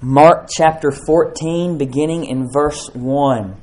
Mark chapter 14, beginning in verse 1.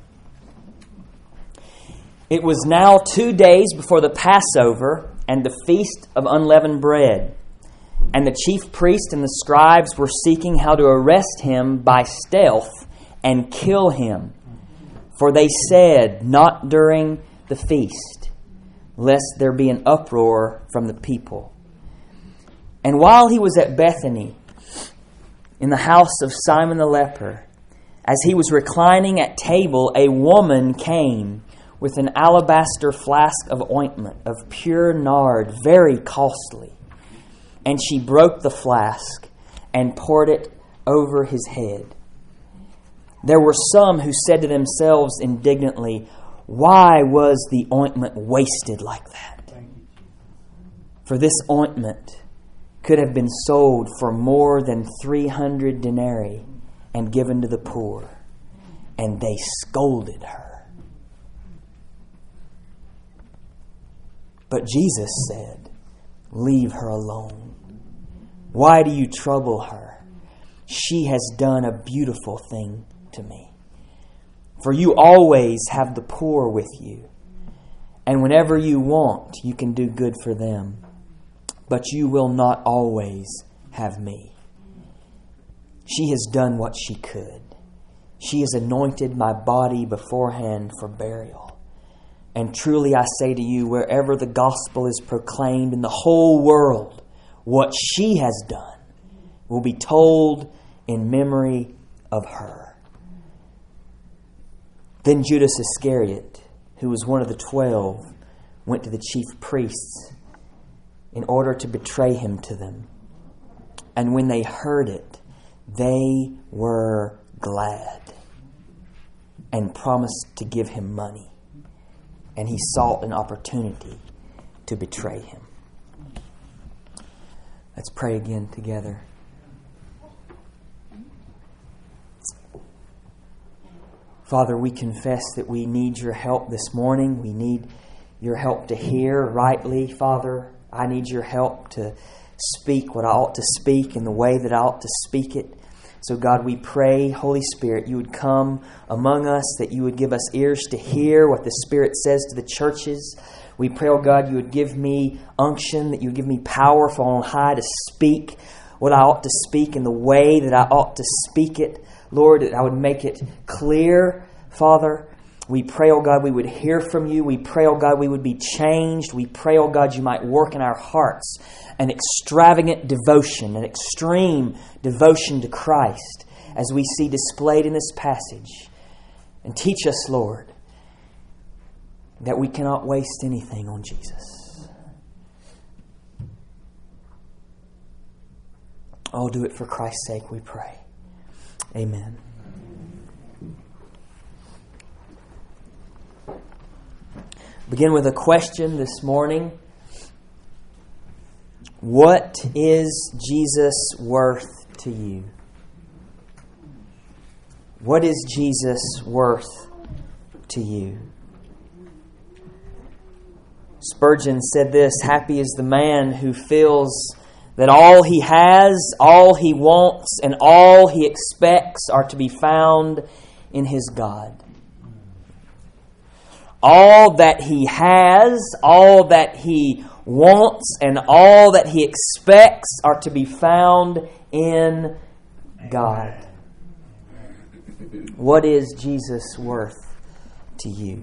It was now 2 days before the Passover and the feast of unleavened bread. And the chief priests and the scribes were seeking how to arrest him by stealth and kill him. For they said, "Not during the feast, lest there be an uproar from the people." And while he was at Bethany, in the house of Simon the leper, as he was reclining at table, a woman came with an alabaster flask of ointment of pure nard, very costly. And she broke the flask and poured it over his head. There were some who said to themselves indignantly, "Why was the ointment wasted like that?" For this ointment could have been sold for more than 300 denarii and given to the poor. And they scolded her. But Jesus said, "Leave her alone. Why do you trouble her? She has done a beautiful thing to me. For you always have the poor with you, and whenever you want, you can do good for them. But you will not always have me. She has done what she could. She has anointed my body beforehand for burial. And truly I say to you, wherever the gospel is proclaimed in the whole world, what she has done will be told in memory of her." Then Judas Iscariot, who was one of the 12, went to the chief priests in order to betray him to them. And when they heard it, they were glad and promised to give him money. And he sought an opportunity to betray him. Let's pray again together. Father, we confess that we need your help this morning. We need your help to hear rightly, Father. I need your help to speak what I ought to speak in the way that I ought to speak it. So God, we pray, Holy Spirit, you would come among us, that you would give us ears to hear what the Spirit says to the churches. We pray, oh God, you would give me unction, that you would give me power from on high to speak what I ought to speak in the way that I ought to speak it. Lord, that I would make it clear, Father. We pray, oh God, we would hear from you. We pray, oh God, we would be changed. We pray, oh God, you might work in our hearts an extravagant devotion, an extreme devotion to Christ as we see displayed in this passage. And teach us, Lord, that we cannot waste anything on Jesus. Oh, do it for Christ's sake, we pray. Amen. Begin with a question this morning. What is Jesus worth to you? What is Jesus worth to you? Spurgeon said this, "Happy is the man who feels that all he has, all he wants, and all he expects are to be found in his God." All that he has, all that he wants, and all that he expects are to be found in God. What is Jesus worth to you?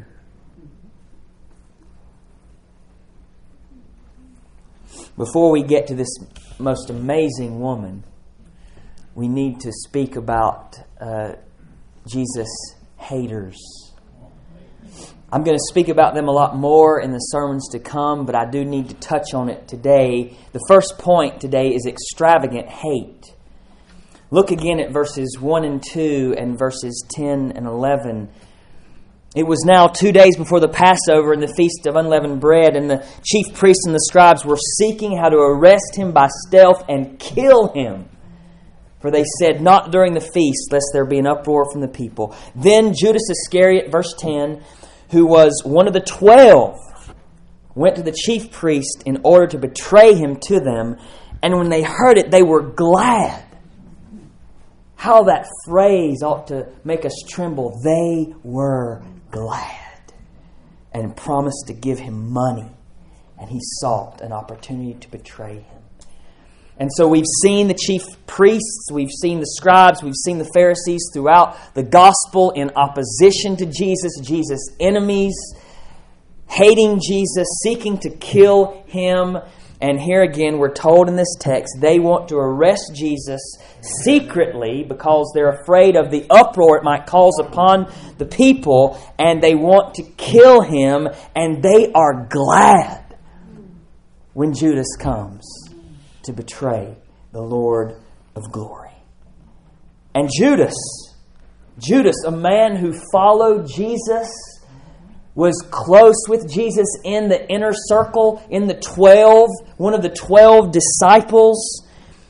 Before we get to this most amazing woman, we need to speak about Jesus' haters. I'm going to speak about them a lot more in the sermons to come, but I do need to touch on it today. The first point today is extravagant hate. Look again at verses 1 and 2 and verses 10 and 11. It was now 2 days before the Passover and the Feast of Unleavened Bread, and the chief priests and the scribes were seeking how to arrest him by stealth and kill him. For they said, "Not during the feast, lest there be an uproar from the people." Then Judas Iscariot, verse 10, who was one of the 12, went to the chief priest in order to betray him to them. And when they heard it, they were glad. how that phrase ought to make us tremble. They were glad and promised to give him money. And he sought an opportunity to betray him. And so we've seen the chief priests, we've seen the scribes, we've seen the Pharisees throughout the gospel in opposition to Jesus, Jesus' enemies, hating Jesus, seeking to kill him. And here again, we're told in this text, they want to arrest Jesus secretly because they're afraid of the uproar it might cause upon the people, and they want to kill him, and they are glad when Judas comes to betray the Lord of glory. And Judas, a man who followed Jesus, was close with Jesus in the inner circle, in the 12, one of the 12 disciples.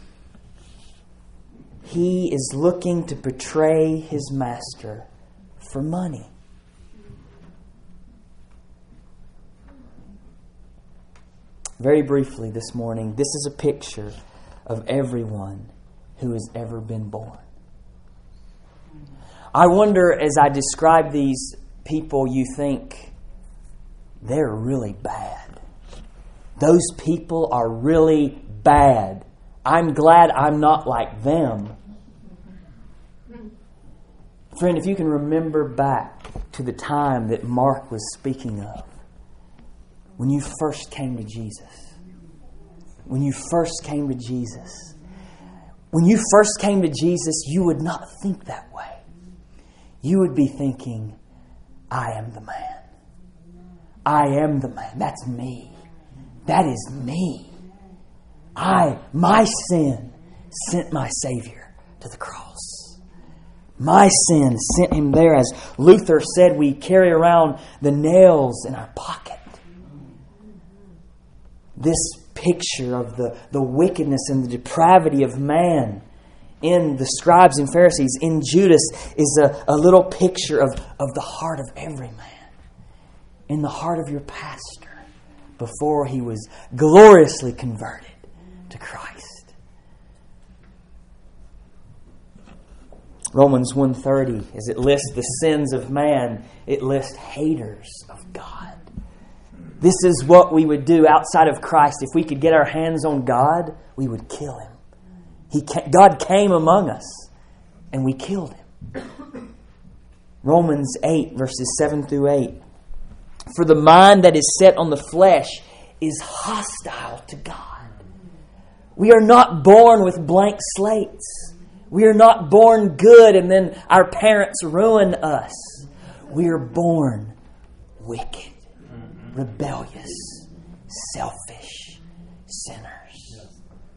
He is looking to betray his master for money. Very briefly this morning, this is a picture of everyone who has ever been born. I wonder, as I describe these people, you think they're really bad. Those people are really bad. I'm glad I'm not like them. Friend, if you can remember back to the time that Mark was speaking of, when you first came to Jesus. When you first came to Jesus. When you first came to Jesus, you would not think that way. You would be thinking, I am the man. I am the man. That's me. That is me. My sin sent my Savior to the cross. My sin sent him there. As Luther said, we carry around the nails in our pocket. This picture of the wickedness and the depravity of man in the scribes and Pharisees, in Judas, is a little picture of the heart of every man. In the heart of your pastor before he was gloriously converted to Christ. Romans 1:30, as it lists the sins of man, it lists haters of God. This is what we would do outside of Christ. If we could get our hands on God, we would kill him. God came among us, and we killed him. Romans 8, verses 7 through 8. For the mind that is set on the flesh is hostile to God. We are not born with blank slates. We are not born good and then our parents ruin us. We are born wicked, rebellious, selfish sinners.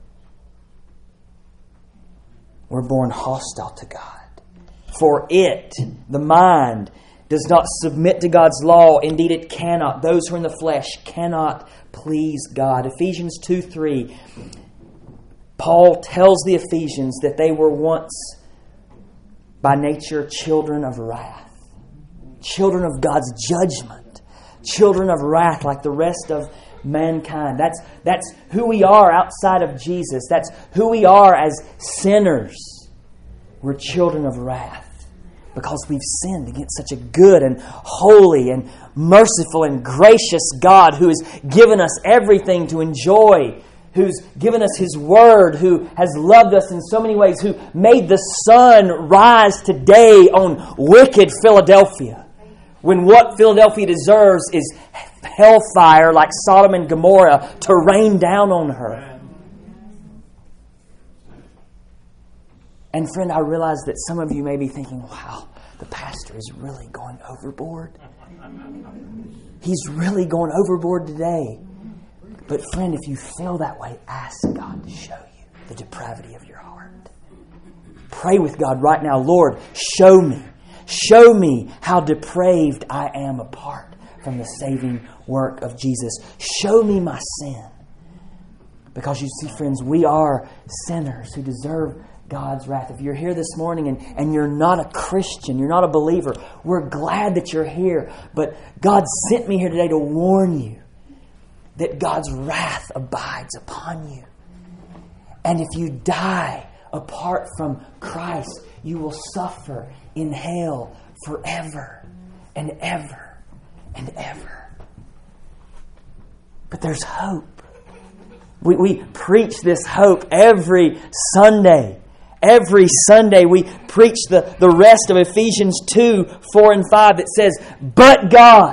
We're born hostile to God. For it, the mind, does not submit to God's law. Indeed, it cannot. Those who are in the flesh cannot please God. Ephesians 2:3. Paul tells the Ephesians that they were once, by nature, children of wrath. Children of God's judgment. Children of wrath like the rest of mankind. That's who we are outside of Jesus. That's who we are as sinners. We're children of wrath because we've sinned against such a good and holy and merciful and gracious God who has given us everything to enjoy, who's given us His Word, who has loved us in so many ways, who made the sun rise today on wicked Philadelphia, when what Philadelphia deserves is hellfire like Sodom and Gomorrah to rain down on her. And friend, I realize that some of you may be thinking, wow, the pastor is really going overboard. He's really going overboard today. But friend, if you feel that way, ask God to show you the depravity of your heart. Pray with God right now, Lord, show me. Show me how depraved I am apart from the saving work of Jesus. Show me my sin. Because you see, friends, we are sinners who deserve God's wrath. If you're here this morning and you're not a Christian, you're not a believer, we're glad that you're here. But God sent me here today to warn you that God's wrath abides upon you. And if you die Apart from Christ, you will suffer in hell forever and ever and ever. But there's hope. We preach this hope every Sunday. Every Sunday we preach the rest of Ephesians 2, 4 and 5 that says, But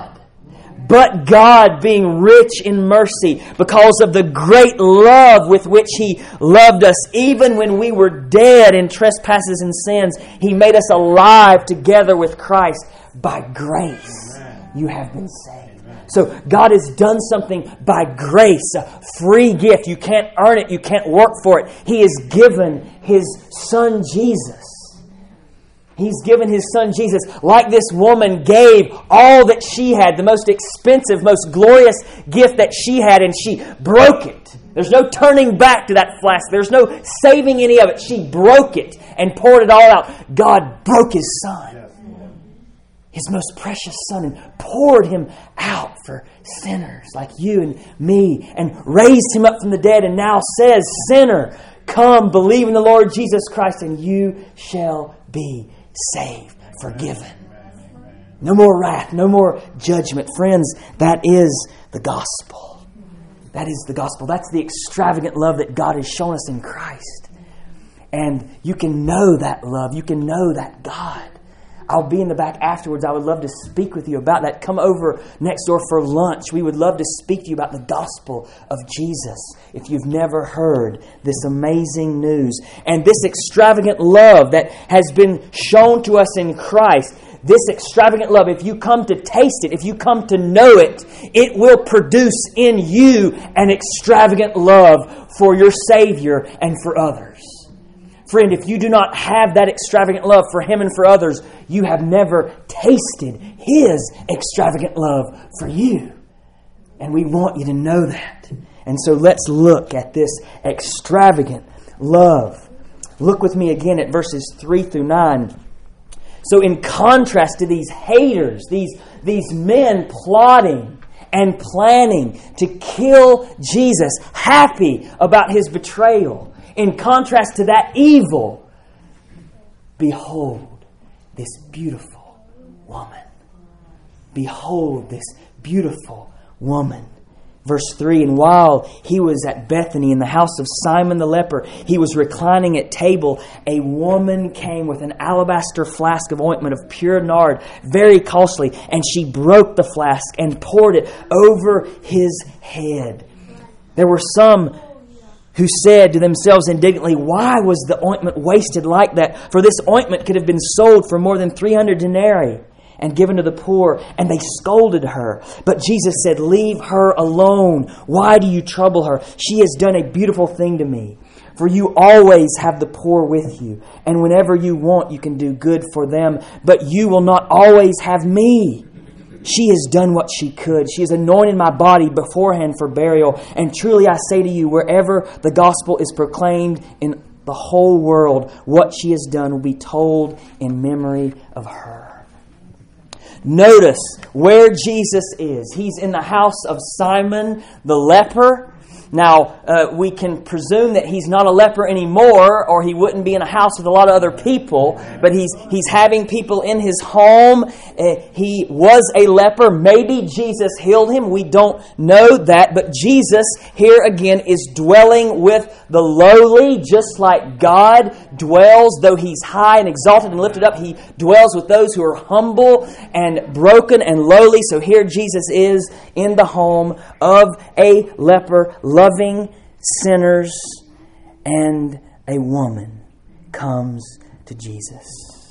God being rich in mercy because of the great love with which He loved us, even when we were dead in trespasses and sins, He made us alive together with Christ. By grace you have been saved. So God has done something by grace, a free gift. You can't earn it. You can't work for it. He has given His Son Jesus. He's given His Son Jesus, like this woman gave all that she had, the most expensive, most glorious gift that she had, and she broke it. There's no turning back to that flask. There's no saving any of it. She broke it and poured it all out. God broke His Son, His most precious Son, and poured Him out for sinners like you and me, and raised Him up from the dead, and now says, Sinner, come, believe in the Lord Jesus Christ, and you shall be saved, forgiven. No more wrath, no more judgment. Friends, that is the gospel. That is the gospel. That's the extravagant love that God has shown us in Christ. And you can know that love. You can know that God. I'll be in the back afterwards. I would love to speak with you about that. Come over next door for lunch. We would love to speak to you about the gospel of Jesus if you've never heard this amazing news. And this extravagant love that has been shown to us in Christ, this extravagant love, if you come to taste it, if you come to know it, it will produce in you an extravagant love for your Savior and for others. Friend, if you do not have that extravagant love for Him and for others, you have never tasted His extravagant love for you. And we want you to know that. And so let's look at this extravagant love. Look with me again at verses 3 through 9. So in contrast to these haters, these men plotting and planning to kill Jesus, happy about His betrayal, in contrast to that evil, behold this beautiful woman. Behold this beautiful woman. Verse 3, and while He was at Bethany in the house of Simon the leper, He was reclining at table. A woman came with an alabaster flask of ointment of pure nard, very costly, and she broke the flask and poured it over His head. There were some who said to themselves indignantly, Why was the ointment wasted like that? For this ointment could have been sold for more than 300 denarii and given to the poor. And they scolded her. But Jesus said, Leave her alone. Why do you trouble her? She has done a beautiful thing to me. For you always have the poor with you, and whenever you want, you can do good for them. But you will not always have me. She has done what she could. She has anointed my body beforehand for burial. And truly I say to you, wherever the gospel is proclaimed in the whole world, what she has done will be told in memory of her. Notice where Jesus is. He's in the house of Simon the leper. Now, we can presume that he's not a leper anymore, or he wouldn't be in a house with a lot of other people, but he's having people in his home. He was a leper. Maybe Jesus healed him. We don't know that, but Jesus here again is dwelling with the lowly, just like God dwells, though He's high and exalted and lifted up, He dwells with those who are humble and broken and lowly. So here Jesus is in the home of a leper, loving sinners, and a woman comes to Jesus.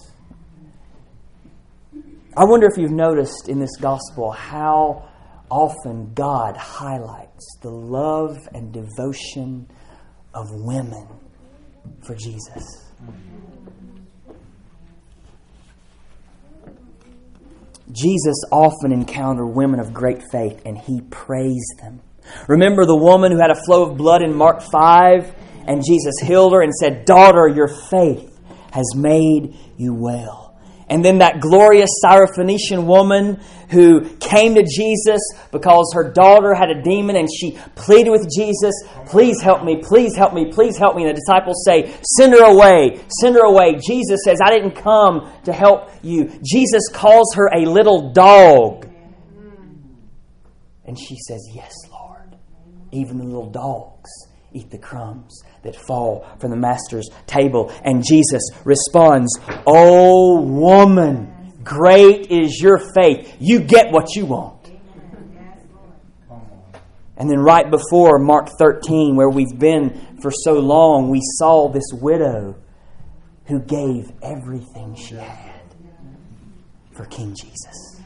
I wonder if you've noticed in this gospel how often God highlights the love and devotion of women for Jesus. Jesus often encountered women of great faith, and He praised them. Remember the woman who had a flow of blood in Mark 5, and Jesus healed her and said, Daughter, your faith has made you well. And then that glorious Syrophoenician woman who came to Jesus because her daughter had a demon and she pleaded with Jesus, please help me, please help me, please help me. And the disciples say, send her away, send her away. Jesus says, I didn't come to help you. Jesus calls her a little dog. And she says, yes, Lord. Even the little dogs eat the crumbs that fall from the Master's table. And Jesus responds, oh woman, great is your faith. You get what you want. And then right before Mark 13, where we've been for so long, we saw this widow who gave everything she had for King Jesus.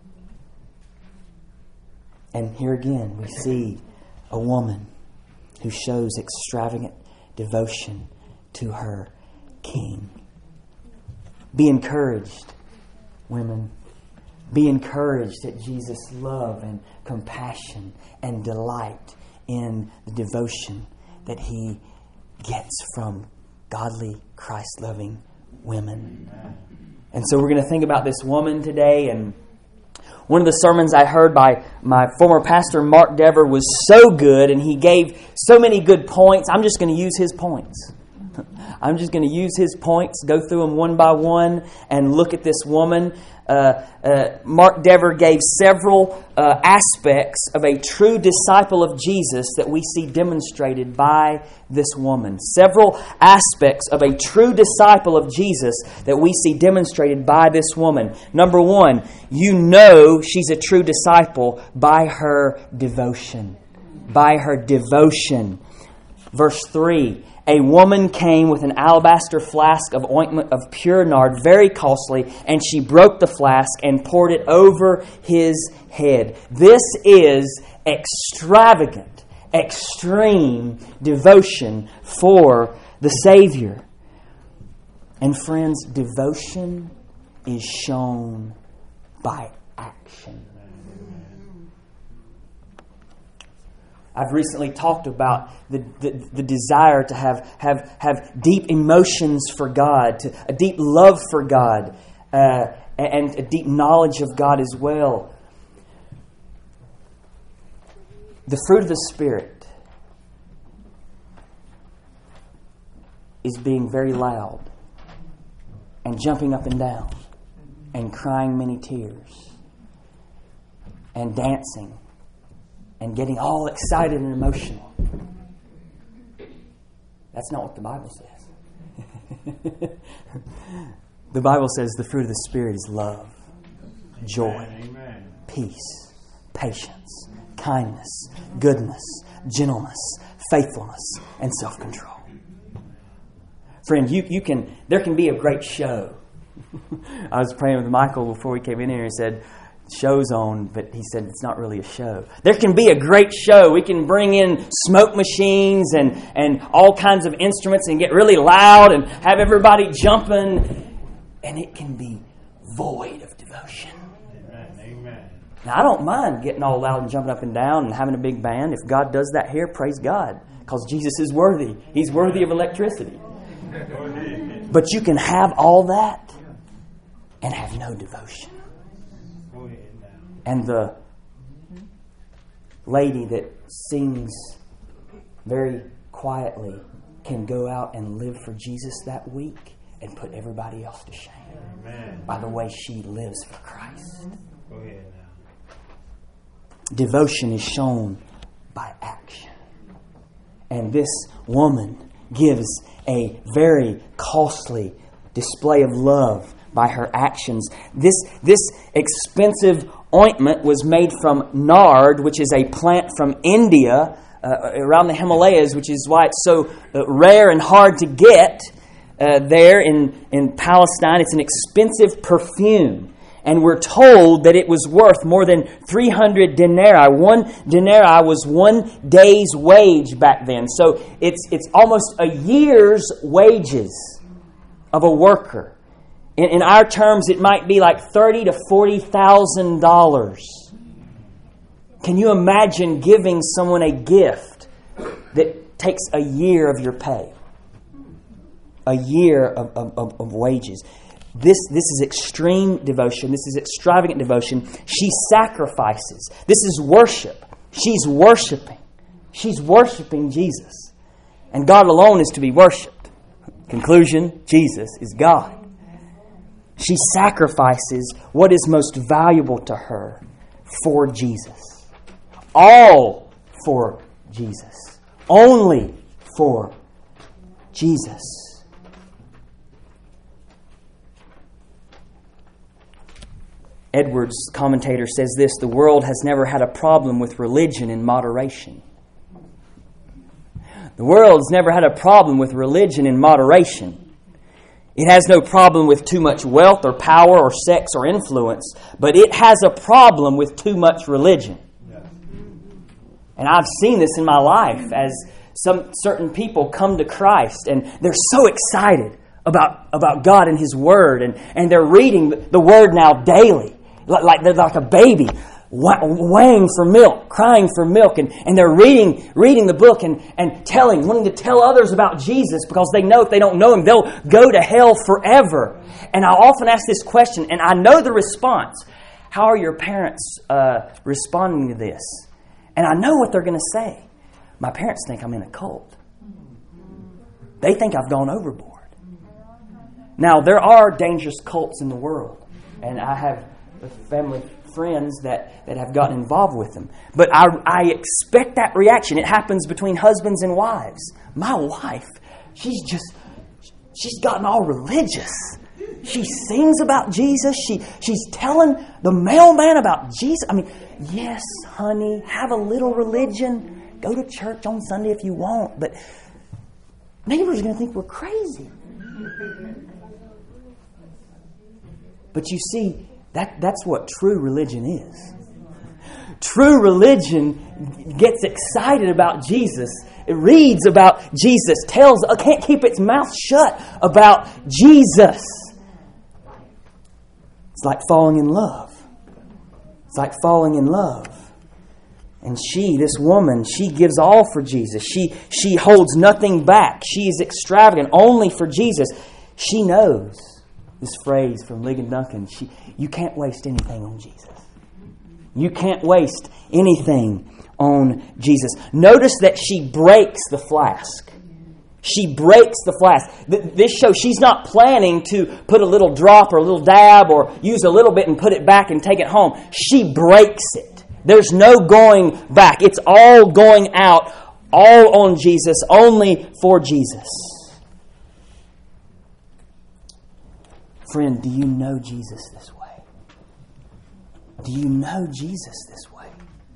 And here again we see a woman who shows extravagant devotion to her King. Be encouraged, women. Be encouraged at Jesus' love and compassion and delight in the devotion that He gets from godly, Christ-loving women. And so we're going to think about this woman today. And one of the sermons I heard by my former pastor, Mark Dever, was so good, and he gave so many good points. I'm just going to use his points. I'm just going to use his points, go through them one by one, and look at this woman. Mark Dever gave several aspects of a true disciple of Jesus that we see demonstrated by this woman. Several aspects of a true disciple of Jesus that we see demonstrated by this woman. Number one, you know she's a true disciple by her devotion. By her devotion. Verse 3, a woman came with an alabaster flask of ointment of pure nard, very costly, and she broke the flask and poured it over His head. This is extravagant, extreme devotion for the Savior. And friends, devotion is shown by action. I've recently talked about the desire to have deep emotions for God, a deep love for God, and a deep knowledge of God as well. The fruit of the Spirit is being very loud and jumping up and down and crying many tears and dancing and getting all excited and emotional. That's not what the Bible says. The Bible says the fruit of the Spirit is love, joy, peace, patience, kindness, goodness, gentleness, faithfulness, and self-control. Friend, there can be a great show. I was praying with Michael before we came in here and he said, show's on, but he said it's not really a show. There can be a great show. We can bring in smoke machines and all kinds of instruments and get really loud and have everybody jumping, and it can be void of devotion. Amen. Now, I don't mind getting all loud and jumping up and down and having a big band. If God does that here, praise God, because Jesus is worthy. He's worthy of electricity. But you can have all that and have no devotion. And the lady that sings very quietly can go out and live for Jesus that week and put everybody else to shame. Amen. By the way she lives for Christ. Go ahead now. Devotion is shown by action. And this woman gives a very costly display of love by her actions. This expensive ointment was made from nard, which is a plant from India, around the Himalayas, which is why it's so rare and hard to get there in Palestine. It's an expensive perfume. And we're told that it was worth more than 300 denarii. 1 denarii was 1 day's wage back then. So it's almost a year's wages of a worker. In our terms, it might be like $30,000 to $40,000. Can you imagine giving someone a gift that takes a year of your pay? A year of wages. This is extreme devotion. This is extravagant devotion. She sacrifices. This is worship. She's worshiping. She's worshiping Jesus. And God alone is to be worshipped. Conclusion, Jesus is God. She sacrifices what is most valuable to her for Jesus. All for Jesus. Only for Jesus. Edwards, commentator, says this: the world has never had a problem with religion in moderation. The world's never had a problem with religion in moderation. It has no problem with too much wealth or power or sex or influence, but it has a problem with too much religion. And I've seen this in my life as certain people come to Christ and they're so excited about God and His Word, and they're reading the Word now daily. Like they're like a baby weighing for milk, crying for milk, and they're reading the book and wanting to tell others about Jesus, because they know if they don't know Him, they'll go to hell forever. And I often ask this question, and I know the response. How are your parents responding to this? And I know what they're going to say. My parents think I'm in a cult. They think I've gone overboard. Now, there are dangerous cults in the world, and I have family friends that have gotten involved with them. But I expect that reaction. It happens between husbands and wives. My wife, she's gotten all religious. She sings about Jesus. She's telling the mailman about Jesus. I mean, yes, honey, have a little religion. Go to church on Sunday if you want. But neighbors are going to think we're crazy. But you see, that's what true religion is. True religion gets excited about Jesus. It reads about Jesus, can't keep its mouth shut about Jesus. It's like falling in love. It's like falling in love. And this woman, she gives all for Jesus. She holds nothing back. She is extravagant only for Jesus. She knows this phrase from Ligon Duncan. You can't waste anything on Jesus. You can't waste anything on Jesus. Notice that she breaks the flask. She breaks the flask. This shows she's not planning to put a little drop or a little dab or use a little bit and put it back and take it home. She breaks it. There's no going back. It's all going out, all on Jesus, only for Jesus. Friend, do you know Jesus this way? Do you know Jesus this way?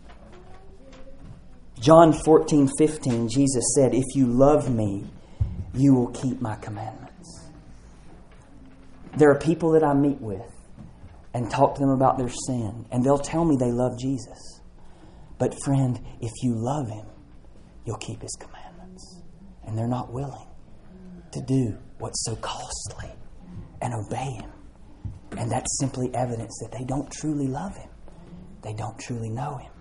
John 14:15, Jesus said, "If you love me, you will keep my commandments." There are people that I meet with and talk to them about their sin, and they'll tell me they love Jesus. But friend, if you love Him, you'll keep His commandments. And they're not willing to do what's so costly and obey Him. And that's simply evidence that they don't truly love Him. They don't truly know Him.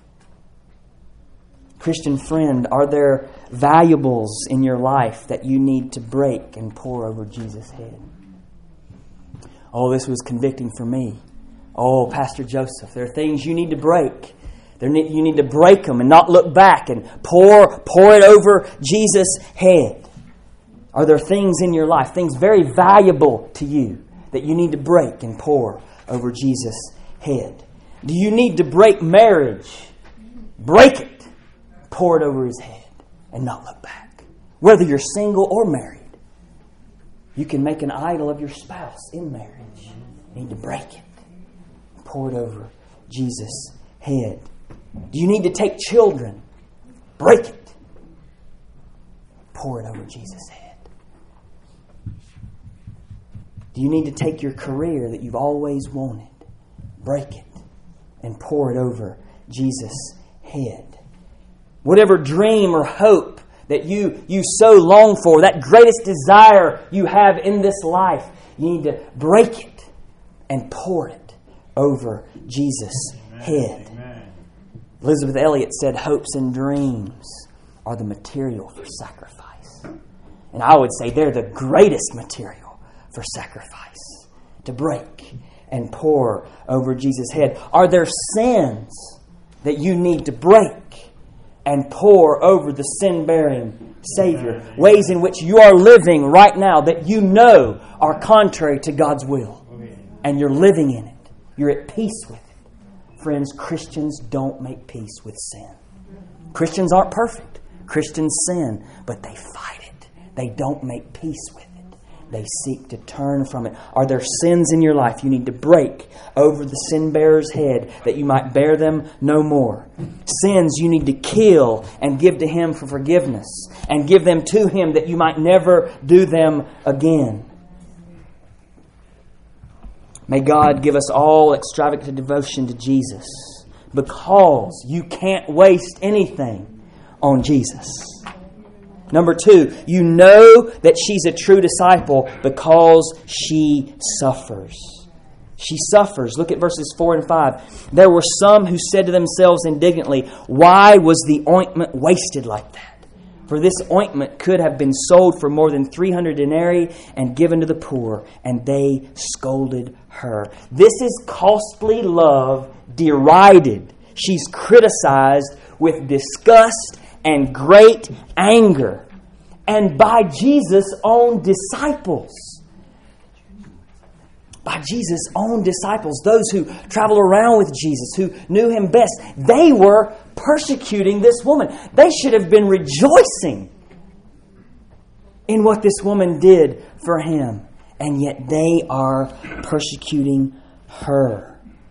Christian friend, are there valuables in your life that you need to break and pour over Jesus' head? Oh, this was convicting for me. Oh, Pastor Joseph, there are things you need to break. You need to break them and not look back and pour it over Jesus' head. Are there things in your life, things very valuable to you, that you need to break and pour over Jesus' head? Do you need to break marriage? Break it. Pour it over His head and not look back. Whether you're single or married, you can make an idol of your spouse in marriage. You need to break it. Pour it over Jesus' head. Do you need to take children? Break it. Pour it over Jesus' head. Do you need to take your career that you've always wanted? Break it and pour it over Jesus' head. Whatever dream or hope that you so long for, that greatest desire you have in this life, you need to break it and pour it over Jesus' head. Amen. Elizabeth Elliot said, hopes and dreams are the material for sacrifice. And I would say they're the greatest material for sacrifice. to break and pour over Jesus' head? Are there sins that you need to break and pour over the sin-bearing Savior? Ways in which you are living right now that you know are contrary to God's will. And you're living in it. You're at peace with it. Friends, Christians don't make peace with sin. Christians aren't perfect. Christians sin, but they fight it. They don't make peace with it. They seek to turn from it. Are there sins in your life you need to break over the sin bearer's head that you might bear them no more? Sins you need to kill and give to Him for forgiveness, and give them to Him that you might never do them again. May God give us all extravagant devotion to Jesus, because you can't waste anything on Jesus. Number 2, you know that she's a true disciple because she suffers. She suffers. Look at verses 4 and 5. There were some who said to themselves indignantly, "Why was the ointment wasted like that? For this ointment could have been sold for more than 300 denarii and given to the poor." And they scolded her. This is costly love derided. She's criticized with disgust and great anger, and by Jesus' own disciples. By Jesus' own disciples, those who traveled around with Jesus, who knew Him best. They were persecuting this woman. They should have been rejoicing in what this woman did for Him, and yet they are persecuting her.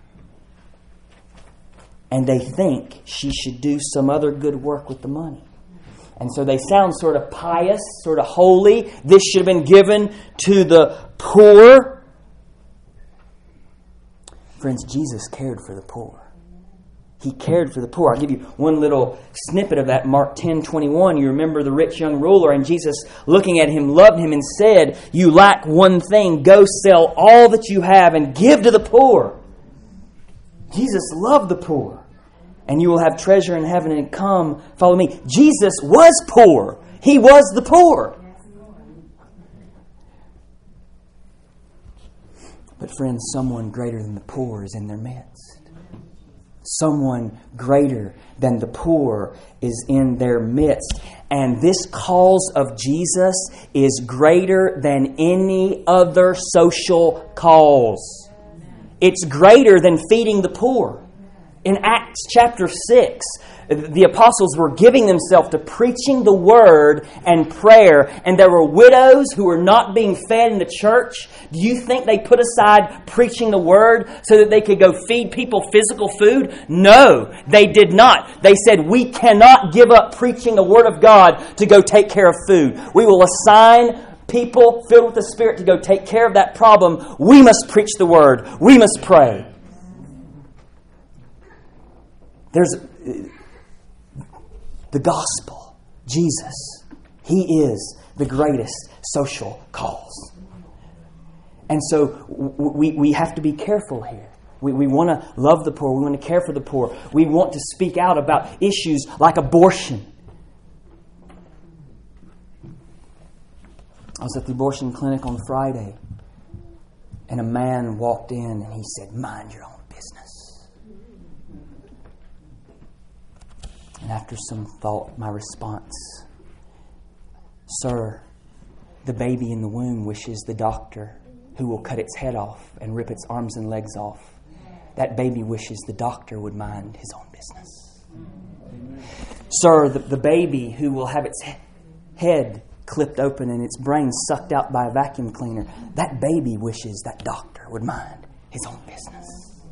And they think she should do some other good work with the money. And so they sound sort of pious, sort of holy. This should have been given to the poor. Friends, Jesus cared for the poor. He cared for the poor. I'll give you one little snippet of that. Mark 10:21. You remember the rich young ruler, and Jesus, looking at him, loved him and said, "You lack one thing. Go sell all that you have and give to the poor." Jesus loved the poor. "And you will have treasure in heaven, and come, follow me." Jesus was poor. He was the poor. But friends, someone greater than the poor is in their midst. Someone greater than the poor is in their midst. And this cause of Jesus is greater than any other social cause. It's greater than feeding the poor. In Acts chapter 6, the apostles were giving themselves to preaching the word and prayer, and there were widows who were not being fed in the church. Do you think they put aside preaching the word so that they could go feed people physical food? No, they did not. They said, "We cannot give up preaching the word of God to go take care of food. We will assign people filled with the Spirit to go take care of that problem. We must preach the word. We must pray." There's the gospel. Jesus. He is the greatest social cause. And so we have to be careful here. We want to love the poor. We want to care for the poor. We want to speak out about issues like abortion. I was at the abortion clinic on Friday, and a man walked in and he said, "Mind your own business." And after some thought, my response, "Sir, the baby in the womb wishes the doctor who will cut its head off and rip its arms and legs off. That baby wishes the doctor would mind his own business. Sir, the baby who will have its head clipped open and its brain sucked out by a vacuum cleaner, that baby wishes that doctor would mind his own business."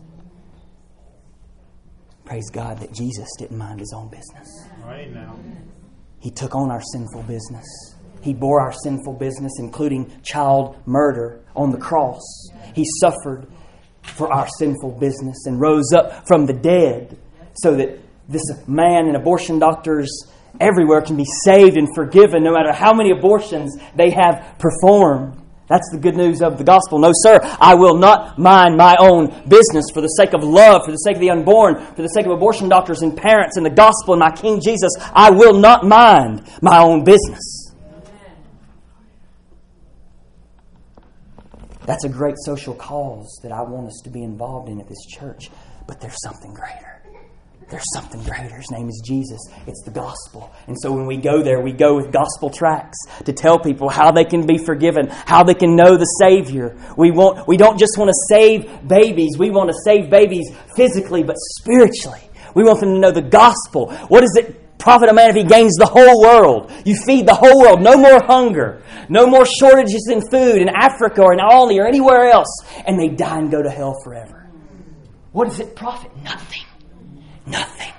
Praise God that Jesus didn't mind His own business. Right now. He took on our sinful business. He bore our sinful business, including child murder, on the cross. He suffered for our sinful business and rose up from the dead so that this man and abortion doctors everywhere can be saved and forgiven no matter how many abortions they have performed. That's the good news of the gospel. No, sir, I will not mind my own business for the sake of love, for the sake of the unborn, for the sake of abortion doctors and parents and the gospel and my King Jesus. I will not mind my own business. That's a great social cause that I want us to be involved in at this church. But there's something greater. There's something greater. His name is Jesus. It's the gospel. And so when we go there, we go with gospel tracts to tell people how they can be forgiven, how they can know the Savior. We don't just want to save babies. We want to save babies physically, but spiritually. We want them to know the gospel. What does it profit a man if he gains the whole world? You feed the whole world. No more hunger. No more shortages in food in Africa or in Aldi or anywhere else. And they die and go to hell forever. What does it profit? Nothing. Nothing.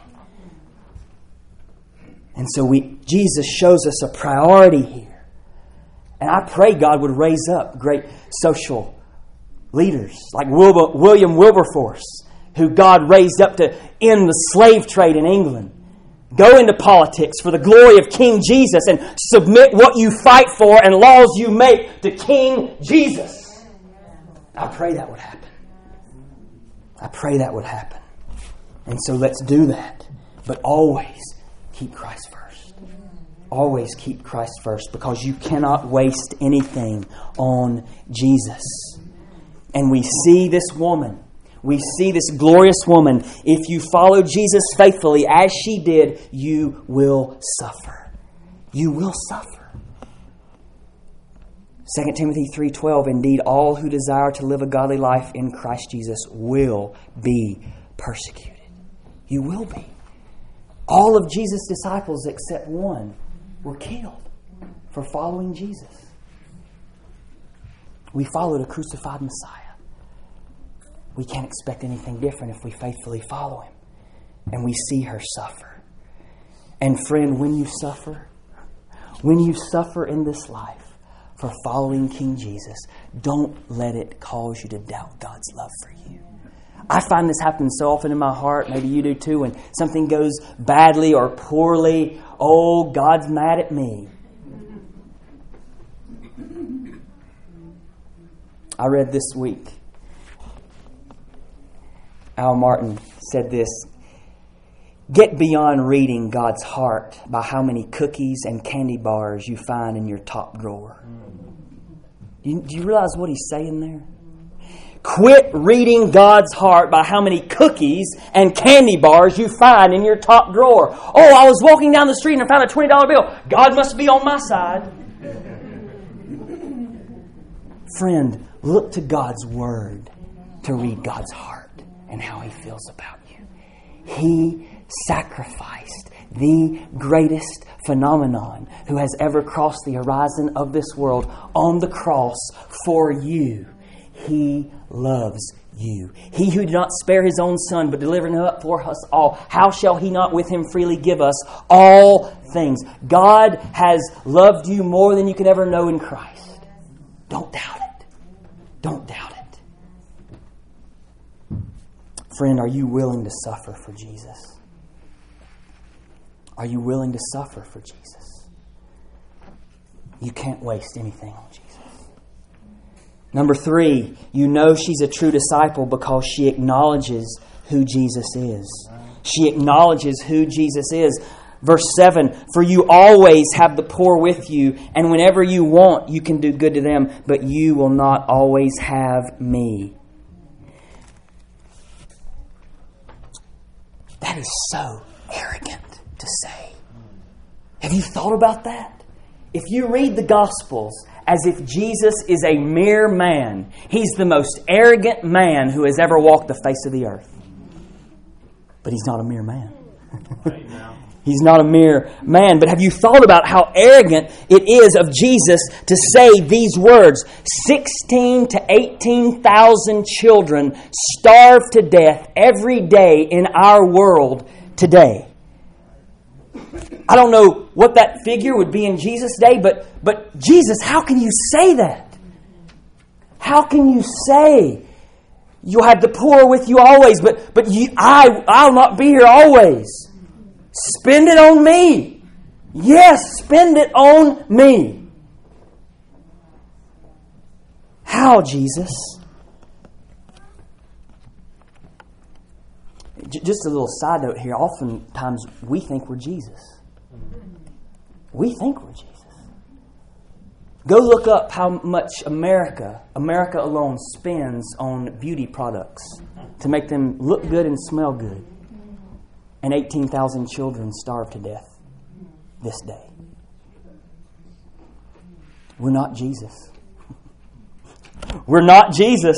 And so Jesus shows us a priority here. And I pray God would raise up great social leaders like William Wilberforce, who God raised up to end the slave trade in England. Go into politics for the glory of King Jesus and submit what you fight for and laws you make to King Jesus. I pray that would happen. I pray that would happen. And so let's do that. But always keep Christ first. Always keep Christ first, because you cannot waste anything on Jesus. And we see this woman. We see this glorious woman. If you follow Jesus faithfully, as she did, you will suffer. You will suffer. 2 Timothy 3:12, indeed, all who desire to live a godly life in Christ Jesus will be persecuted. You will be. All of Jesus' disciples except one were killed for following Jesus. We followed a crucified Messiah. We can't expect anything different if we faithfully follow Him. And we see her suffer. And friend, when you suffer in this life for following King Jesus, don't let it cause you to doubt God's love for you. I find this happens so often in my heart, maybe you do too, when something goes badly or poorly. Oh, God's mad at me. I read this week, Al Martin said this: get beyond reading God's heart by how many cookies and candy bars you find in your top drawer. Do you realize what he's saying there? Quit reading God's heart by how many cookies and candy bars you find in your top drawer. Oh, I was walking down the street and I found a $20 bill. God must be on my side. Friend, look to God's Word to read God's heart and how He feels about you. He sacrificed the greatest phenomenon who has ever crossed the horizon of this world on the cross for you. He loves you. He who did not spare His own Son, but delivered Him up for us all, how shall He not with Him freely give us all things? God has loved you more than you could ever know in Christ. Don't doubt it. Don't doubt it. Friend, are you willing to suffer for Jesus? Are you willing to suffer for Jesus? You can't waste anything on Jesus. Number 3, you know she's a true disciple because she acknowledges who Jesus is. She acknowledges who Jesus is. Verse 7, for you always have the poor with you, and whenever you want, you can do good to them, but you will not always have me. That is so arrogant to say. Have you thought about that? If you read the Gospels as if Jesus is a mere man, He's the most arrogant man who has ever walked the face of the earth. But He's not a mere man. He's not a mere man. But have you thought about how arrogant it is of Jesus to say these words? 16 to 18,000 children starve to death every day in our world today. I don't know what that figure would be in Jesus' day, but Jesus, how can you say that? How can you say you'll have the poor with you always, but I'll not be here always? Spend it on me. Yes, spend it on me. How, Jesus? Just a little side note here. Oftentimes we think we're Jesus. We think we're Jesus. Go look up how much America alone spends on beauty products to make them look good and smell good. And 18,000 children starve to death this day. We're not Jesus. We're not Jesus.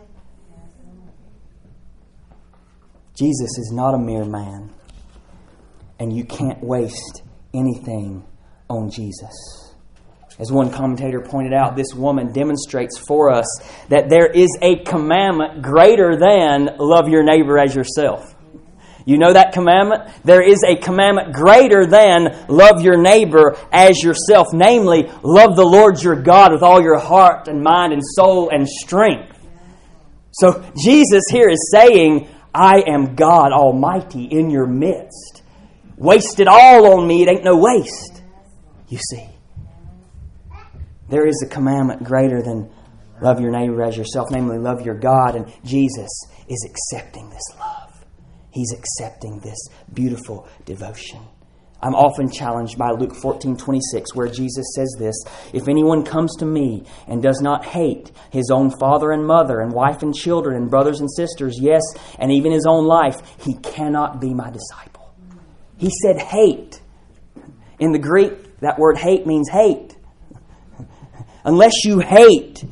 Jesus is not a mere man. And you can't waste anything on Jesus. As one commentator pointed out, this woman demonstrates for us that there is a commandment greater than love your neighbor as yourself. You know that commandment? There is a commandment greater than love your neighbor as yourself. Namely, love the Lord your God with all your heart and mind and soul and strength. So Jesus here is saying, I am God Almighty in your midst. Waste it all on me, it ain't no waste. You see, there is a commandment greater than love your neighbor as yourself, namely love your God, and Jesus is accepting this love. He's accepting this beautiful devotion. I'm often challenged by Luke 14:26, where Jesus says this, if anyone comes to me and does not hate his own father and mother and wife and children and brothers and sisters, yes, and even his own life, he cannot be my disciple. He said hate. In the Greek, that word hate means hate. Unless you hate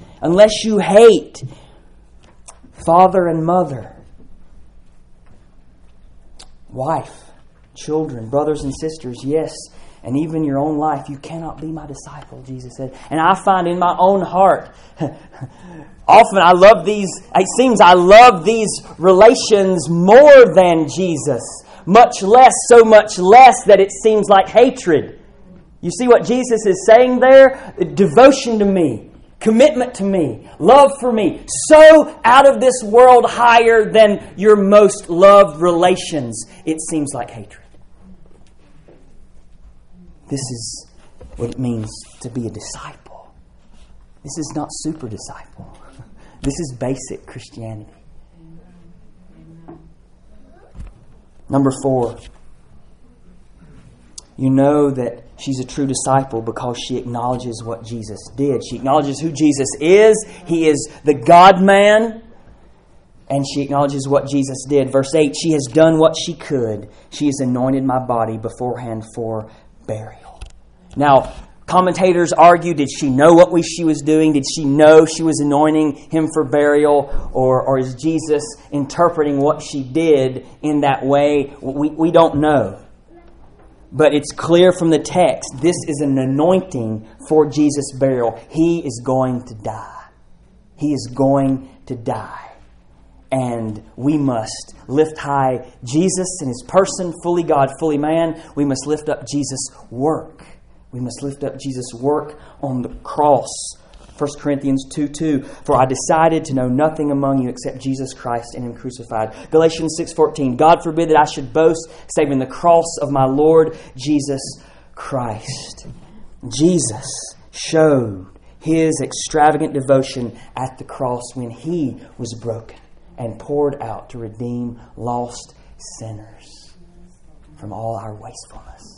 father and mother, wife, children, brothers and sisters, yes, and even your own life, you cannot be my disciple, Jesus said. And I find in my own heart, often I love these relations more than Jesus. So much less that it seems like hatred. You see what Jesus is saying there? Devotion to me, commitment to me, love for me, so out of this world higher than your most loved relations, it seems like hatred. This is what it means to be a disciple. This is not super disciple. This is basic Christianity. Number 4. You know that she's a true disciple because she acknowledges what Jesus did. She acknowledges who Jesus is. He is the God-man. And she acknowledges what Jesus did. Verse 8, she has done what she could. She has anointed my body beforehand for burial. Now, commentators argue, did she know what she was doing? Did she know she was anointing him for burial? Or is Jesus interpreting what she did in that way? We don't know. But it's clear from the text, this is an anointing for Jesus' burial. He is going to die. He is going to die. And we must lift high Jesus in His person, fully God, fully man. We must lift up Jesus' work. We must lift up Jesus' work on the cross. 1 Corinthians 2:2, for I decided to know nothing among you except Jesus Christ and Him crucified. Galatians 6:14, God forbid that I should boast save in the cross of my Lord Jesus Christ. Jesus showed His extravagant devotion at the cross when He was broken and poured out to redeem lost sinners from all our wastefulness.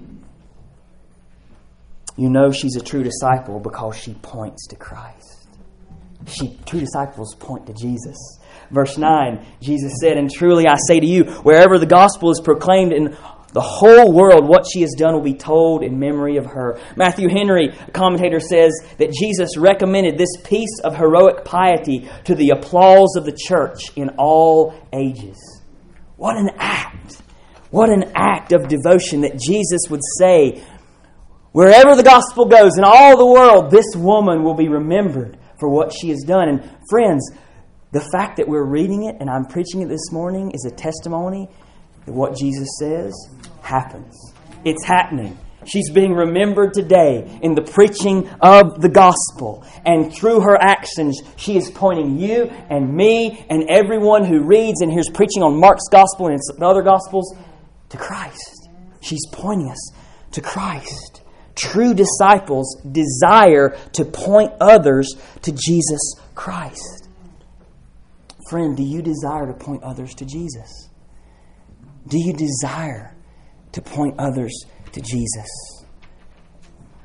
You know she's a true disciple because she points to Christ. True disciples point to Jesus. Verse 9, Jesus said, and truly I say to you, wherever the gospel is proclaimed in the whole world, what she has done will be told in memory of her. Matthew Henry, a commentator, says that Jesus recommended this piece of heroic piety to the applause of the church in all ages. What an act! What an act of devotion that Jesus would say, wherever the gospel goes in all the world, this woman will be remembered for what she has done. And friends, the fact that we're reading it and I'm preaching it this morning is a testimony that what Jesus says happens. It's happening. She's being remembered today in the preaching of the gospel. And through her actions, she is pointing you and me and everyone who reads and hears preaching on Mark's gospel and the other gospels to Christ. She's pointing us to Christ. True disciples desire to point others to Jesus Christ. Friend, do you desire to point others to Jesus? Do you desire to point others to Jesus?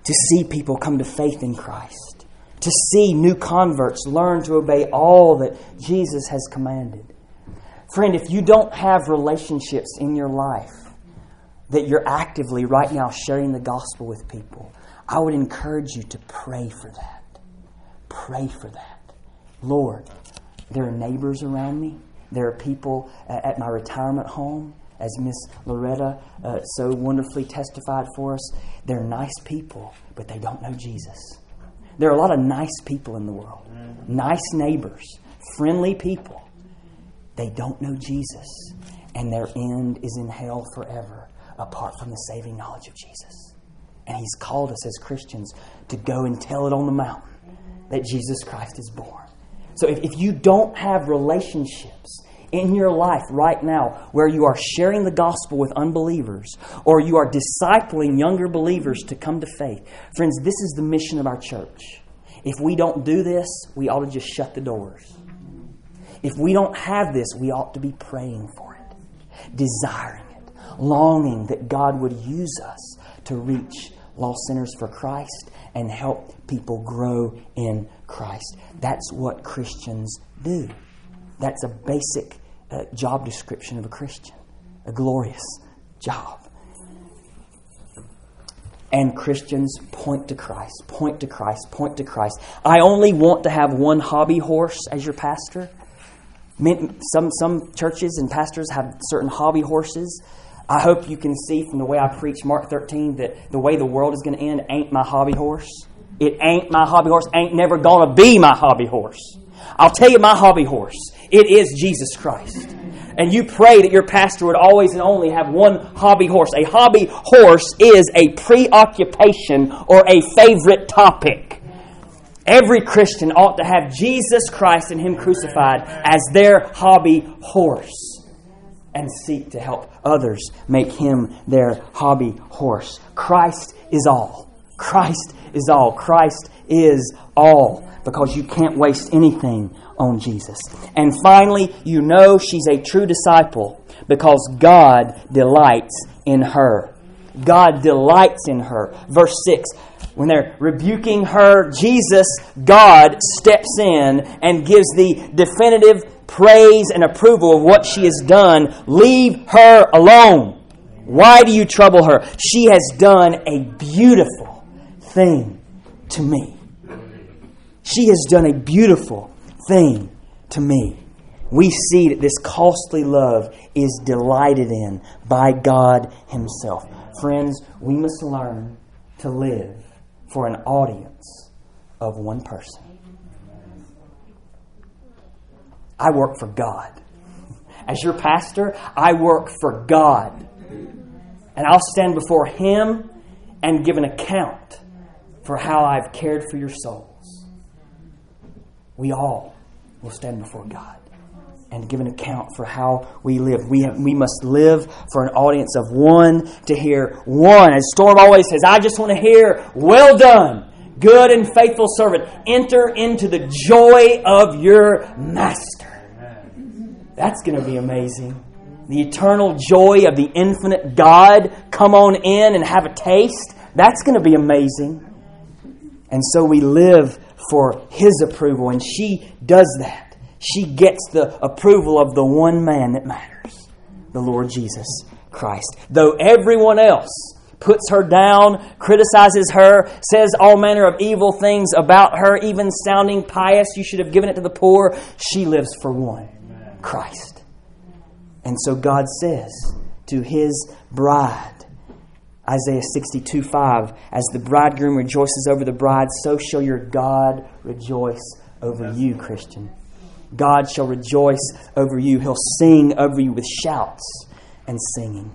to see people come to faith in Christ, to see new converts learn to obey all that Jesus has commanded. Friend, if you don't have relationships in your life that you're actively right now sharing the gospel with people, I would encourage you to pray for that. Pray for that. Lord, there are neighbors around me. There are people at my retirement home, as Miss Loretta so wonderfully testified for us. They're nice people, but they don't know Jesus. There are a lot of nice people in the world. Nice neighbors, friendly people. They don't know Jesus, and their end is in hell forever apart from the saving knowledge of Jesus. And He's called us as Christians to go and tell it on the mountain that Jesus Christ is born. So if you don't have relationships in your life right now where you are sharing the gospel with unbelievers or you are discipling younger believers to come to faith, friends, this is the mission of our church. If we don't do this, we ought to just shut the doors. If we don't have this, we ought to be praying for it, desiring it, longing that God would use us to reach lost sinners for Christ and help people grow in Christ. That's what Christians do. That's a basic job description of a Christian. A glorious job. And Christians point to Christ, point to Christ, point to Christ. I only want to have one hobby horse as your pastor. Some churches and pastors have certain hobby horses. I hope you can see from the way I preach Mark 13 that the way the world is going to end ain't my hobby horse. It ain't my hobby horse. Ain't never going to be my hobby horse. I'll tell you my hobby horse. It is Jesus Christ. And you pray that your pastor would always and only have one hobby horse. A hobby horse is a preoccupation or a favorite topic. Every Christian ought to have Jesus Christ and Him crucified as their hobby horse and seek to help others make Him their hobby horse. Christ is all. Christ is all. Christ is all, because you can't waste anything on Jesus. And finally, you know she's a true disciple because God delights in her. God delights in her. Verse 6, when they're rebuking her, Jesus, God, steps in and gives the definitive praise and approval of what she has done. Leave her alone. Why do you trouble her? She has done a beautiful thing to me. She has done a beautiful thing to me. We see that this costly love is delighted in by God Himself. Friends, we must learn to live for an audience of one person. I work for God. As your pastor, I work for God. And I'll stand before Him and give an account for how I've cared for your souls. We all will stand before God and give an account for how we live. We must live for an audience of one to hear one. As Storm always says, I just want to hear, well done, good and faithful servant. Enter into the joy of your master. That's going to be amazing. The eternal joy of the infinite God. Come on in and have a taste. That's going to be amazing. And so we live for His approval, and she does that. She gets the approval of the one man that matters, the Lord Jesus Christ. Though everyone else puts her down, criticizes her, says all manner of evil things about her, even sounding pious, you should have given it to the poor, she lives for one, Christ. And so God says to His bride, Isaiah 62:5, as the bridegroom rejoices over the bride, so shall your God rejoice over you, Christian. God shall rejoice over you. He'll sing over you with shouts and singing.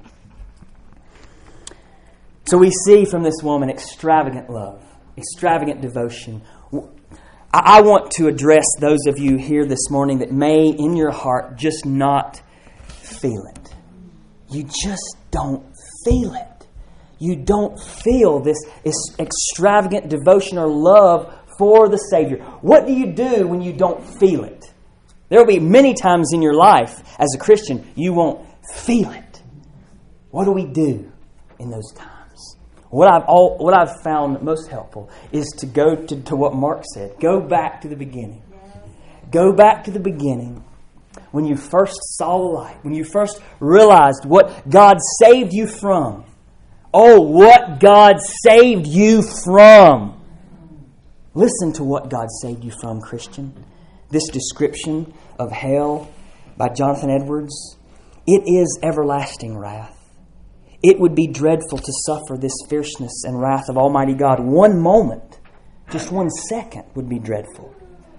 So we see from this woman extravagant love, extravagant devotion. I want to address those of you here this morning that may, in your heart, just not feel it. You just don't feel it. You don't feel this extravagant devotion or love for the Savior. What do you do when you don't feel it? There will be many times in your life as a Christian you won't feel it. What do we do in those times? What I've found most helpful is to go to what Mark said. Go back to the beginning. Go back to the beginning when you first saw the light, when you first realized what God saved you from. Oh, what God saved you from. Listen to what God saved you from, Christian. This description of hell by Jonathan Edwards, it is everlasting wrath. It would be dreadful to suffer this fierceness and wrath of Almighty God. One moment, just 1 second, would be dreadful.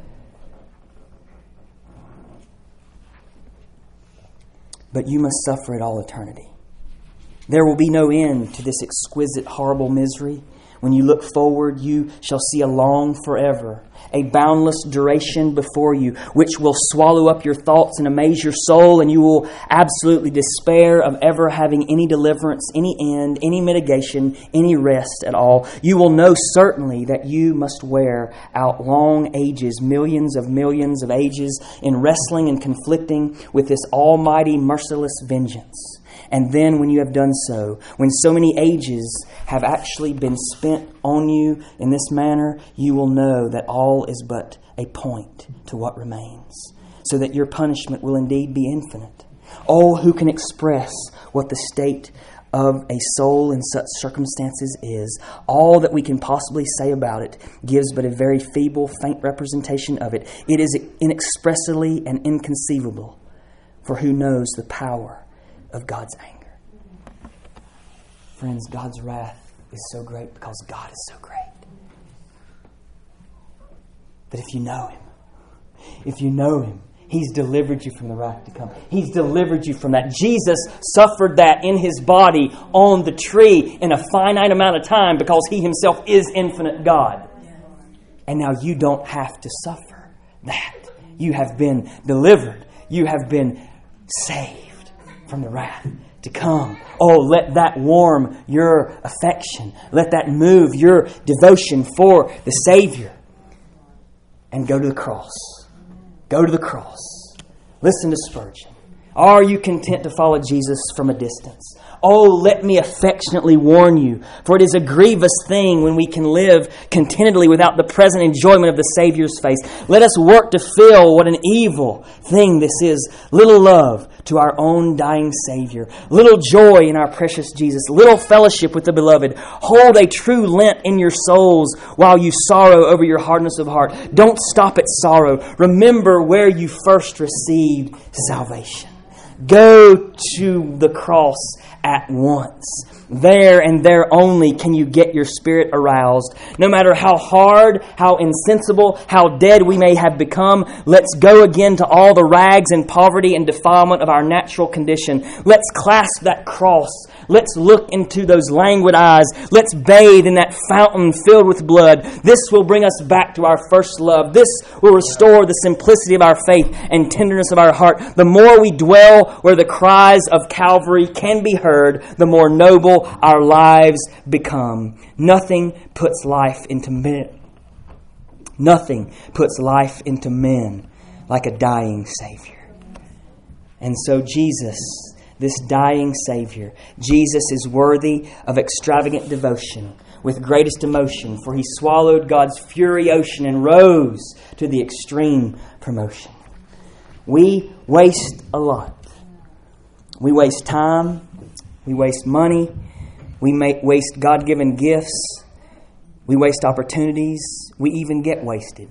But you must suffer it all eternity. There will be no end to this exquisite, horrible misery. When you look forward, you shall see a long forever, a boundless duration before you, which will swallow up your thoughts and amaze your soul, and you will absolutely despair of ever having any deliverance, any end, any mitigation, any rest at all. You will know certainly that you must wear out long ages, millions of ages, in wrestling and conflicting with this almighty, merciless vengeance. And then when you have done so, when so many ages have actually been spent on you in this manner, you will know that all is but a point to what remains, so that your punishment will indeed be infinite. Oh, who can express what the state of a soul in such circumstances is? All that we can possibly say about it gives but a very feeble, faint representation of it. It is inexpressibly and inconceivable, for who knows the power of God's anger. Friends, God's wrath is so great because God is so great. But if you know Him, He's delivered you from the wrath to come. He's delivered you from that. Jesus suffered that in His body on the tree in a finite amount of time because He Himself is infinite God. And now you don't have to suffer that. You have been delivered. You have been saved from the wrath to come. Oh, let that warm your affection. Let that move your devotion for the Savior. And go to the cross. Go to the cross. Listen to Spurgeon. Are you content to follow Jesus from a distance? Oh, let me affectionately warn you, for it is a grievous thing when we can live contentedly without the present enjoyment of the Savior's face. Let us work to feel what an evil thing this is. Little love to our own dying Savior. Little joy in our precious Jesus. Little fellowship with the Beloved. Hold a true Lent in your souls while you sorrow over your hardness of heart. Don't stop at sorrow. Remember where you first received salvation. Go to the cross at once. There and there only can you get your spirit aroused. No matter how hard, how insensible, how dead we may have become, let's go again to all the rags and poverty and defilement of our natural condition. Let's clasp that cross. Let's look into those languid eyes. Let's bathe in that fountain filled with blood. This will bring us back to our first love. This will restore the simplicity of our faith and tenderness of our heart. The more we dwell where the cries of Calvary can be heard, the more noble our lives become. Nothing puts life into men. Nothing puts life into men like a dying Savior. And so Jesus, this dying Savior, Jesus is worthy of extravagant devotion with greatest emotion, for He swallowed God's fury ocean and rose to the extreme promotion. We waste a lot. We waste time. We waste money. We waste God-given gifts. We waste opportunities. We even get wasted.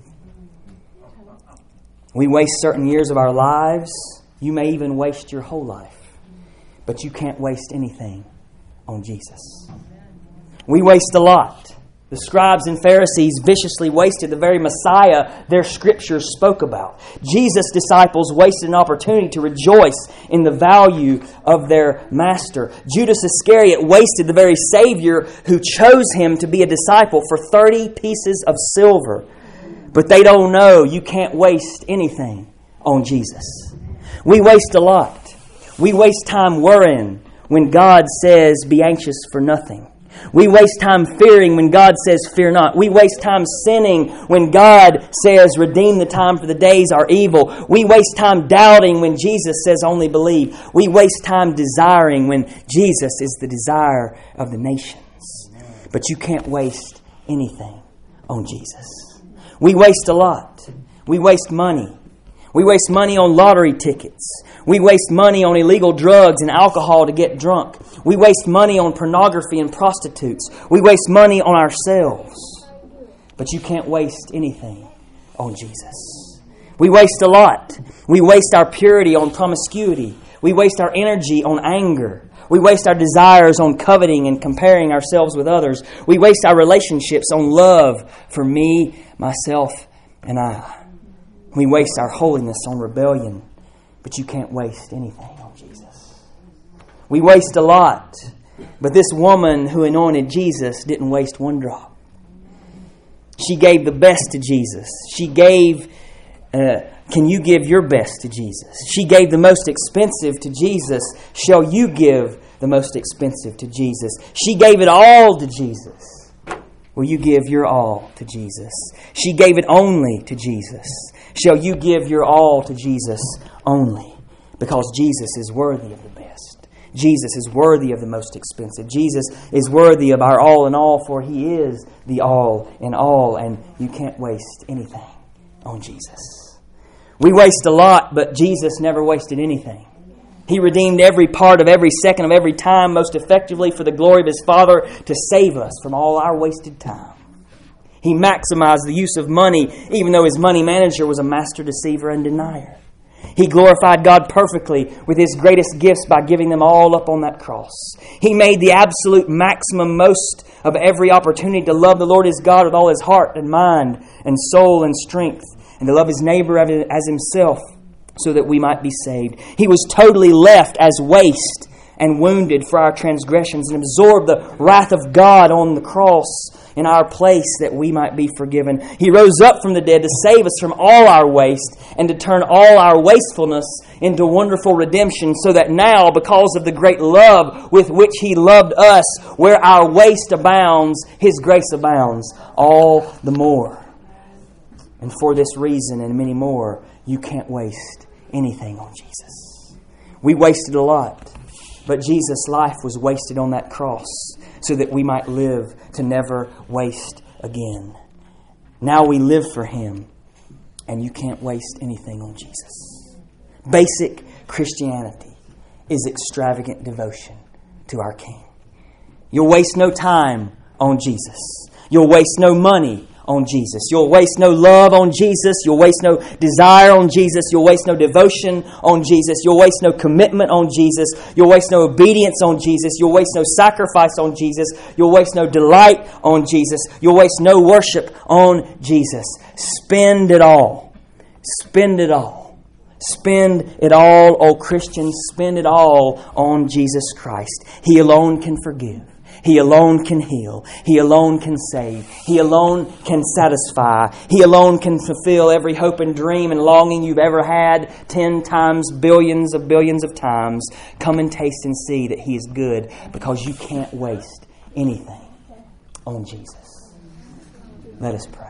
We waste certain years of our lives. You may even waste your whole life. But you can't waste anything on Jesus. We waste a lot. The scribes and Pharisees viciously wasted the very Messiah their scriptures spoke about. Jesus' disciples wasted an opportunity to rejoice in the value of their master. Judas Iscariot wasted the very Savior who chose him to be a disciple for 30 pieces of silver. But they don't know you can't waste anything on Jesus. We waste a lot. We waste time worrying when God says, be anxious for nothing. We waste time fearing when God says, fear not. We waste time sinning when God says, redeem the time for the days are evil. We waste time doubting when Jesus says, only believe. We waste time desiring when Jesus is the desire of the nations. But you can't waste anything on Jesus. We waste a lot. We waste money. We waste money on lottery tickets. We waste money on illegal drugs and alcohol to get drunk. We waste money on pornography and prostitutes. We waste money on ourselves. But you can't waste anything on Jesus. We waste a lot. We waste our purity on promiscuity. We waste our energy on anger. We waste our desires on coveting and comparing ourselves with others. We waste our relationships on love for me, myself, and I. We waste our holiness on rebellion. But you can't waste anything on Jesus. We waste a lot. But this woman who anointed Jesus didn't waste one drop. She gave the best to Jesus. She gave, can you give your best to Jesus? She gave the most expensive to Jesus. Shall you give the most expensive to Jesus? She gave it all to Jesus. Will you give your all to Jesus? She gave it only to Jesus. Shall you give your all to Jesus only? Because Jesus is worthy of the best. Jesus is worthy of the most expensive. Jesus is worthy of our all in all, for He is the all in all, and you can't waste anything on Jesus. We waste a lot, but Jesus never wasted anything. He redeemed every part of every second of every time most effectively for the glory of His Father to save us from all our wasted time. He maximized the use of money, even though His money manager was a master deceiver and denier. He glorified God perfectly with His greatest gifts by giving them all up on that cross. He made the absolute maximum most of every opportunity to love the Lord His God with all His heart and mind and soul and strength, and to love His neighbor as Himself so that we might be saved. He was totally left as waste and wounded for our transgressions and absorbed the wrath of God on the cross in our place that we might be forgiven. He rose up from the dead to save us from all our waste and to turn all our wastefulness into wonderful redemption, so that now, because of the great love with which He loved us, where our waste abounds, His grace abounds all the more. And for this reason and many more, you can't waste anything on Jesus. We wasted a lot, but Jesus' life was wasted on that cross so that we might live to never waste again. Now we live for Him, and you can't waste anything on Jesus. Basic Christianity is extravagant devotion to our King. You'll waste no time on Jesus. You'll waste no money on Jesus. You'll waste no love on Jesus. You'll waste no desire on Jesus. You'll waste no devotion on Jesus. You'll waste no commitment on Jesus. You'll waste no obedience on Jesus. You'll waste no sacrifice on Jesus. You'll waste no delight on Jesus. You'll waste no worship on Jesus. Spend it all. Spend it all. Spend it all, O Christians. Spend it all on Jesus Christ. He alone can forgive. He alone can heal. He alone can save. He alone can satisfy. He alone can fulfill every hope and dream and longing you've ever had 10 times, billions of times. Come and taste and see that He is good, because you can't waste anything on Jesus. Let us pray.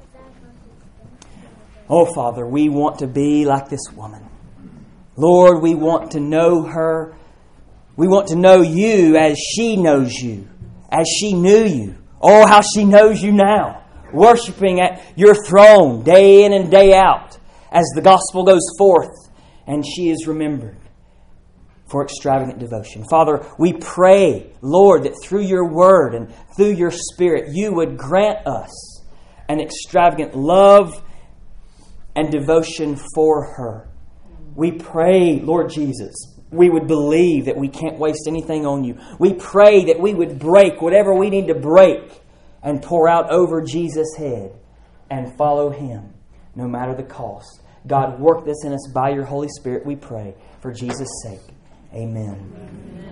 Oh, Father, we want to be like this woman. Lord, we want to know her. We want to know You as she knows You, as she knew You. Oh, how she knows You now, worshiping at Your throne day in and day out as the gospel goes forth, and she is remembered for extravagant devotion. Father, we pray, Lord, that through Your word and through Your Spirit, You would grant us an extravagant love and devotion for her. We pray, Lord Jesus, we would believe that we can't waste anything on You. We pray that we would break whatever we need to break and pour out over Jesus' head and follow Him, no matter the cost. God, work this in us by Your Holy Spirit, we pray, for Jesus' sake. Amen.